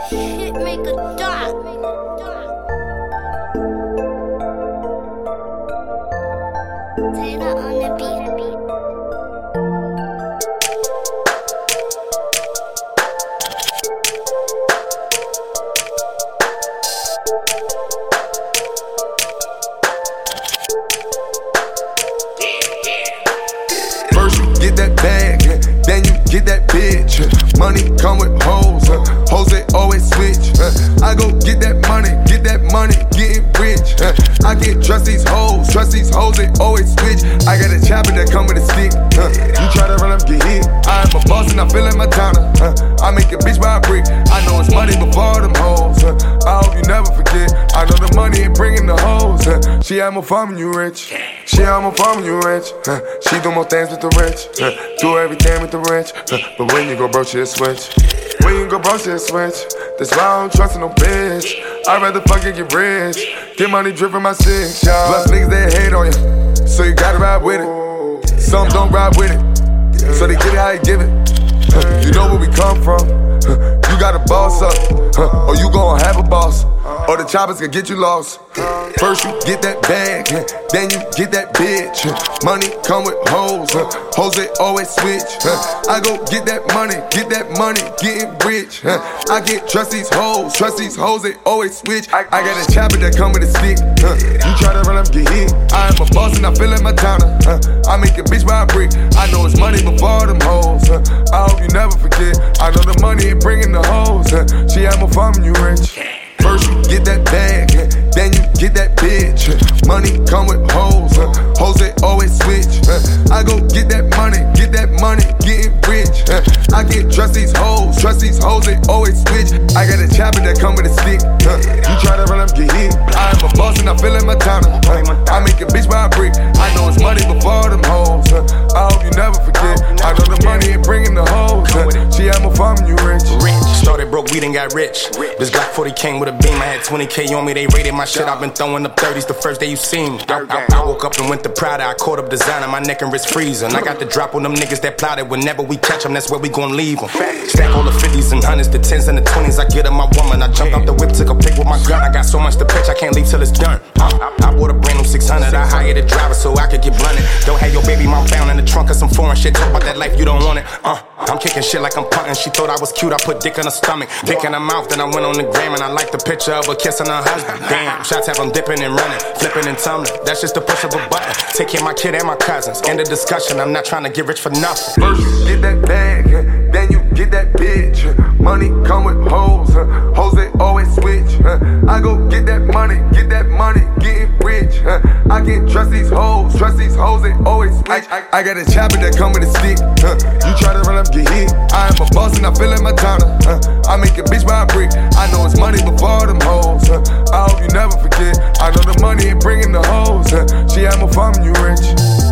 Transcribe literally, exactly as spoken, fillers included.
Shit make a dot. Taylor on the beat. First you get that bag, then you get that bitch. Money come with hoes, hoes they always switch. I go get that money, get that money, getting rich. I can't trust these hoes, trust these hoes they always switch. I got a chopper that come with a stick. You try to run up, get hit. I am a boss and I feel like my towner. I make a bitch buy a brick. I know it's money before them hoes. I hope you never forget. I know the money ain't bringing the hoes. She had more fun when you rich. She had more fun when you rich. She do more things with the rich. Do everything with the rich. But when you go broke, she'll switch. When you go broke, she'll switch. That's why I don't trust in no bitch. I'd rather fucking get rich. Get money dripping my six, y'all. Plus niggas that hate on you, so you gotta ride with it. Some don't ride with it, so they get it how you give it. You know where we come from. You gotta boss up, or you gon' have a boss, or the choppers can get you lost. First you get that bag, then you get that bitch. Money come with hoes, hoes they always switch. I go get that money, get that money, getting rich. I can't trust these hoes, trust these hoes they always switch. I, I got a chopper that come with a stick. You try to run up, get hit. I am a boss and I feel like my towner. I make a bitch buy a brick. I know it's money before them hoes. I hope you never forget. I know the money ain't bringing the hoes. She had more fun when you rich. First you get that bag, then you get that bitch. Money come with hoes, hoes they always switch. I go get that money, get that money, getting rich. I can't trust these hoes, trust these hoes they always switch. I got a chopper that come with a stick. You try to run up, get hit. I am a boss and I feel like my towner. I make a bitch buy a brick. I know it's money before them hoes. I hope you never forget. I know the money ain't bringing the hoes. She had more fun when you rich. Started broke, we done got rich. This Glock forty came with a beam. I had twenty K on me, they rated my shit. I've been throwing up thirties the first day you seen me. I, I, I woke up and went to Prada. I caught up designer, my neck and wrist freezing. I got the drop on them niggas that plotted. Whenever we catch them, that's where we gon' leave them. Stack all the fifties and hundreds, the tens and the twenties. I get up my woman. I jumped off the whip, took a pic with my gun. I got so much to pitch, I can't leave till it's done. I, I, I bought a brand new six hundred. I hired a driver so I could get blunted. Don't have your baby mom found in the trunk of some foreign shit. Talk about that life, you don't want it. Uh, I'm kicking shit like I'm punting. She thought I was cute, I put dick in her stomach, dick in her mouth. Then I went on the gram and I liked the picture of her kissing her husband. Damn, shots have them dipping and running, flipping and tumbling. That's just the push of a button. Take care of my kid and my cousins. End of discussion, I'm not trying to get rich for nothing. First you get that bag, then you get that bitch. Money come with hoes, hoes they always switch. I go get that money, get that money, getting rich. I can't trust these hoes, trust these hoes they always switch. I, I, I got a chopper that come with a stick. You try to run up, get hit. I am a boss and I feel like my towner. I make a bitch buy a brick. I know it's money before them hoes. I hope you never forget. I know the money ain't bringing the hoes. She had more fun when you rich.